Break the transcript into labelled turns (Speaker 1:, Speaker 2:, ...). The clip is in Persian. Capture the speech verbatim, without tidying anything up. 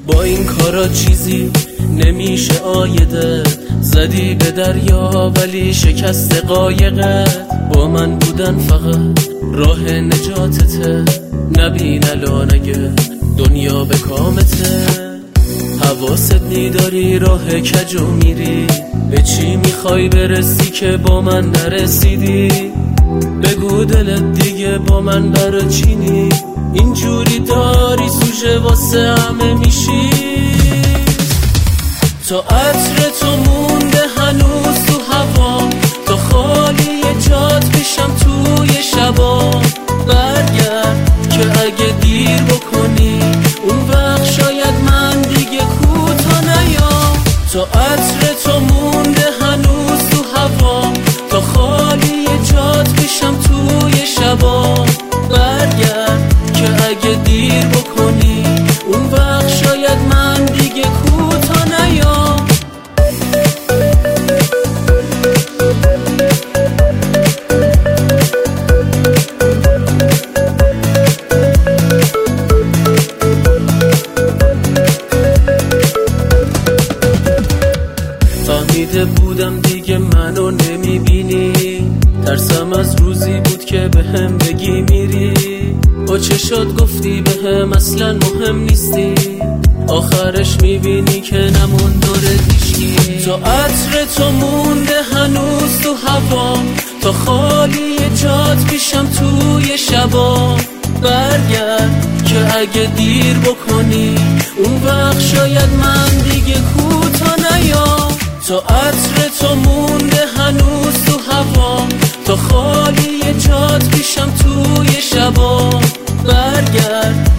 Speaker 1: با این کارا چیزی نمیشه آیده، زدی به دریا ولی شکست قایقت. با من بودن فقط راه نجاتته، نبین الان اگه دنیا به کامته. حواست میداری راه کجو میری، به چی میخوای برسی که با من نرسیدی؟ بگو دلت دیگه با من برا چینی، اینجوری داری سوژه واسه همه میشی. تا عطر تو مونده هنوز تو هوا، تا خالی جات بشم توی شبا. برگرد که اگه دیر بکنی اون وقت شاید من دیگه کوتا نیام. تا عطر تو مونده هنوز تو هوا، تا خالی جات بشم توی شبا. برگرد که اگه دیر بکنی اون وقت شاید من دیگه کوتا نیام. فهمیده بودم دیگه منو نمیبینی، ترسم از روزی بود که به هم بگی میری. با چشات گفتی به هم اصلا مهم نیستی، آخرش میبینی که نمون داره هیچکی. تا عطر تو مونده هنوز تو هوا، تا خالی جات پیشم توی شبا. برگرد که اگه دیر بکنی اون وقت شاید من دیگه کوتا نیام. تا عطر تو مونده هنوز تو هوا، تا خالی جات پیشم توی شبا. برگرد